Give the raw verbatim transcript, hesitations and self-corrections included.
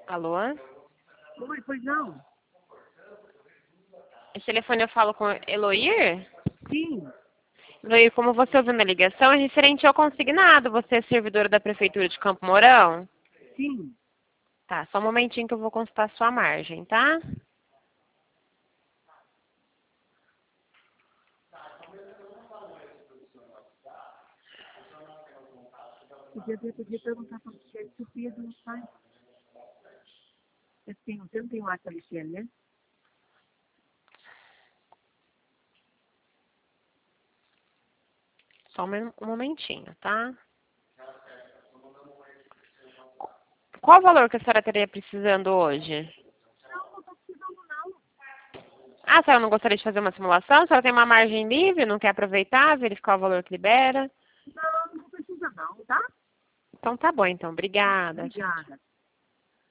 Alô? Oi, pois não? Esse telefone eu falo com Eloir? Sim, Eloir, como você ouviu na ligação, é referente ao consignado. Você é servidora da Prefeitura de Campo Mourão? sim. Tá, só um momentinho que eu vou consultar a sua margem, tá? Podia, ver, podia perguntar para o Michele se o Pedro não sai. Assim, você não tem mais para a Michele, né? Só um men- um momentinho, tá? Qual o valor que a senhora teria precisando hoje? Não, não estou precisando não. Ah, a senhora não gostaria de fazer uma simulação? A senhora tem uma margem livre, não quer aproveitar, verificar o valor que libera? Não, não precisa não, tá? Então tá bom, então. Obrigada. Obrigada.